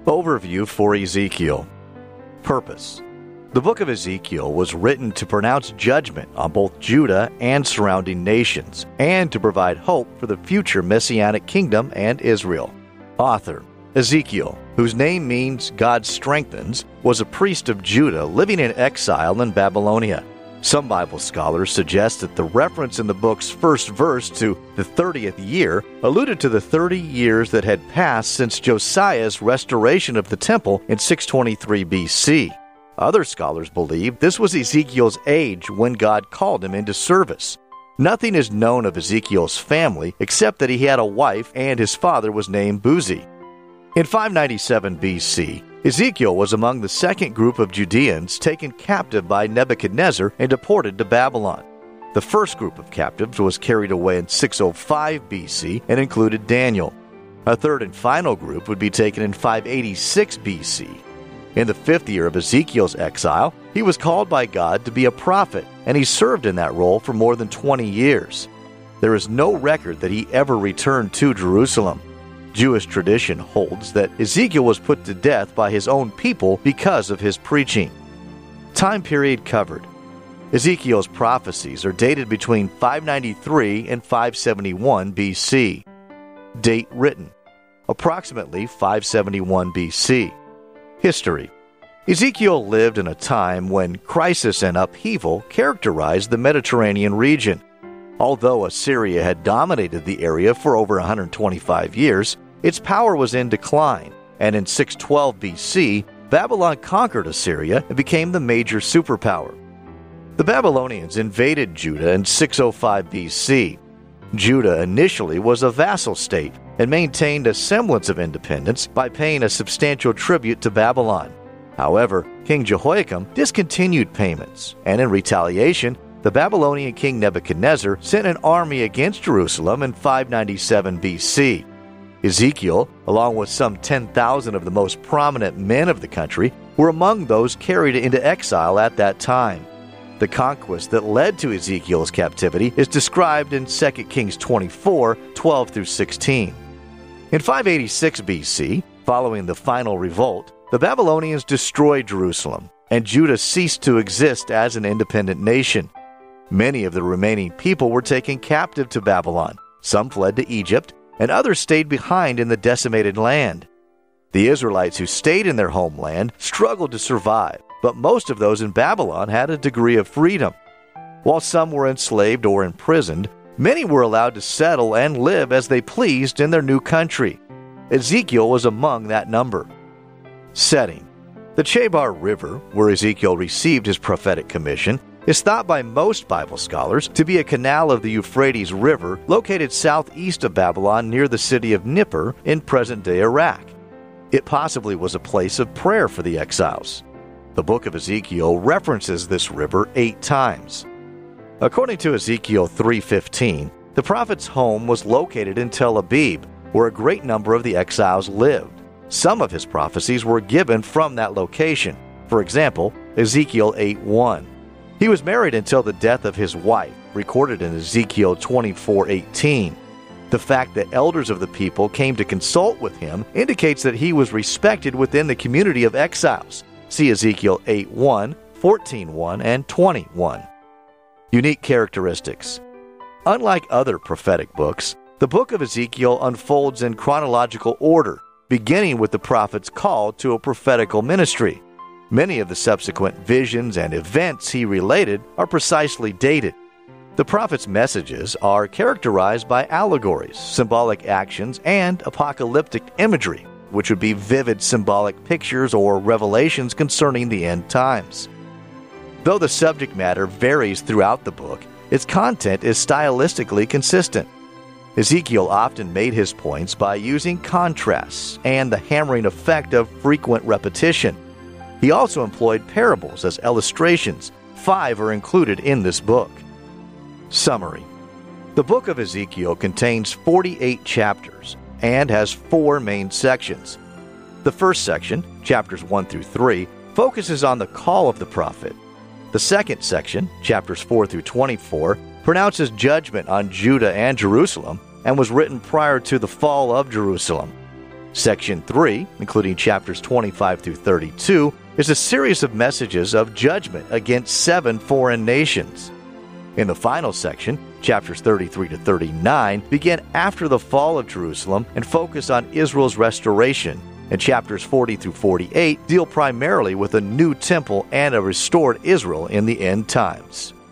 Overview for Ezekiel. Purpose. The book of Ezekiel was written to pronounce judgment on both Judah and surrounding nations, and to provide hope for the future Messianic kingdom and Israel. Author. Ezekiel, whose name means God strengthens, was a priest of Judah living in exile in Babylonia. Some Bible scholars suggest that the reference in the book's first verse to the 30th year alluded to the 30 years that had passed since Josiah's restoration of the temple in 623 BC. Other scholars believe this was Ezekiel's age when God called him into service. Nothing is known of Ezekiel's family except that he had a wife and his father was named Buzi. In 597 BC, Ezekiel was among the second group of Judeans taken captive by Nebuchadnezzar and deported to Babylon. The first group of captives was carried away in 605 BC and included Daniel. A third and final group would be taken in 586 BC. In the fifth year of Ezekiel's exile, he was called by God to be a prophet, and he served in that role for more than 20 years. There is no record that he ever returned to Jerusalem. Jewish tradition holds that Ezekiel was put to death by his own people because of his preaching. Time period covered. Ezekiel's prophecies are dated between 593 and 571 BC. Date written. Approximately 571 BC. History. Ezekiel lived in a time when crisis and upheaval characterized the Mediterranean region. Although Assyria had dominated the area for over 125 years, its power was in decline, and in 612 BC, Babylon conquered Assyria and became the major superpower. The Babylonians invaded Judah in 605 BC. Judah initially was a vassal state and maintained a semblance of independence by paying a substantial tribute to Babylon. However, King Jehoiakim discontinued payments, and in retaliation, the Babylonian king Nebuchadnezzar sent an army against Jerusalem in 597 BC. Ezekiel, along with some 10,000 of the most prominent men of the country, were among those carried into exile at that time. The conquest that led to Ezekiel's captivity is described in 2 Kings 24, 12 through 16. In 586 BC, following the final revolt, the Babylonians destroyed Jerusalem, and Judah ceased to exist as an independent nation. Many of the remaining people were taken captive to Babylon. Some fled to Egypt, and others stayed behind in the decimated land. The Israelites who stayed in their homeland struggled to survive, but most of those in Babylon had a degree of freedom. While some were enslaved or imprisoned, many were allowed to settle and live as they pleased in their new country. Ezekiel was among that number. Setting. The Chebar River, where Ezekiel received his prophetic commission, is thought by most Bible scholars to be a canal of the Euphrates River located southeast of Babylon near the city of Nippur in present-day Iraq. It possibly was a place of prayer for the exiles. The book of Ezekiel references this river 8 times. According to Ezekiel 3:15, the prophet's home was located in Tel Aviv, where a great number of the exiles lived. Some of his prophecies were given from that location. For example, Ezekiel 8:1. He was married until the death of his wife, recorded in Ezekiel 24:18. The fact that elders of the people came to consult with him indicates that he was respected within the community of exiles. See Ezekiel 8:1, 14:1, and 20:1. Unique characteristics. Unlike other prophetic books, the book of Ezekiel unfolds in chronological order, beginning with the prophet's call to a prophetical ministry. Many of the subsequent visions and events he related are precisely dated. The prophet's messages are characterized by allegories, symbolic actions, and apocalyptic imagery, which would be vivid symbolic pictures or revelations concerning the end times. Though the subject matter varies throughout the book, its content is stylistically consistent. Ezekiel often made his points by using contrasts and the hammering effect of frequent repetition. He also employed parables as illustrations. 5 are included in this book. Summary. The book of Ezekiel contains 48 chapters and has 4 main sections. The first section, chapters 1 through 3, focuses on the call of the prophet. The second section, chapters 4 through 24, pronounces judgment on Judah and Jerusalem and was written prior to the fall of Jerusalem. Section 3, including chapters 25 through 32, is a series of messages of judgment against 7 foreign nations. In the final section, chapters 33 to 39 begin after the fall of Jerusalem and focus on Israel's restoration, and chapters 40 through 48 deal primarily with a new temple and a restored Israel in the end times.